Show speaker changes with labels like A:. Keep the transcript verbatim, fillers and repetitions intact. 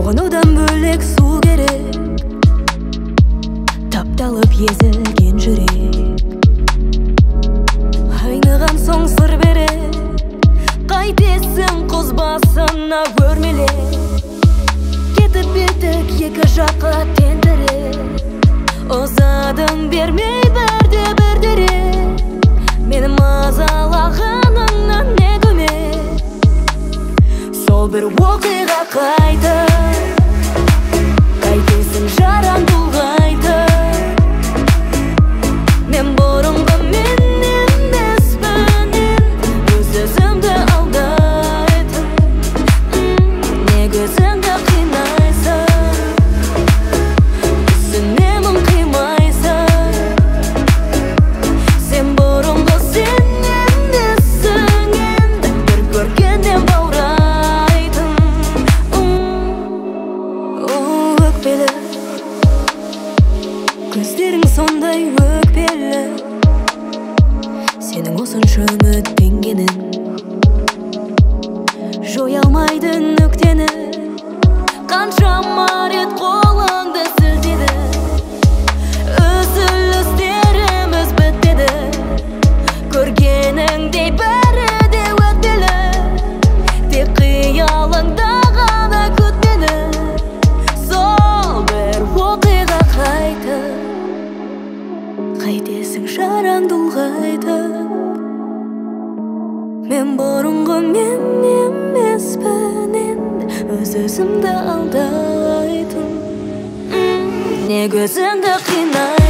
A: оған одан бөлек су керек, тапталып езілген жүрек. Айныған соң сыр берек, қайтесің құз басына өрмелек. Кетіп беттік екі жаққа тентірек, ұзадың бермей бірде бірдерек. Мені мазалағаныңнан не көмек, сол бір оқиға қайты. Қайтесің жараң бұлғайтып, мен бұрынғы мен емеспін, өз өзімді алдайтын. Не көзіңді қинайсың, түсінемін қимайсың. Сен бұрынғы сен емессің, енді бір көргеннен баурайтын. Өкпелі көздерің сондай өкпелі, сенің осынша үміттенгенің жоя алмайды нүктені. Қаншама рет қолыңды сілтеді, үзілістеріміз бітпеді. Көргеніңдей бәрі де өтпелі, тек қиялыңда ғана күтпеді. Сол бір оқиға қайтып, қайтесің жараңды ұлғайтып. Мен бұрынғы мен емеспін, енді өз өзімді алдайтын. Не көзіңді қинай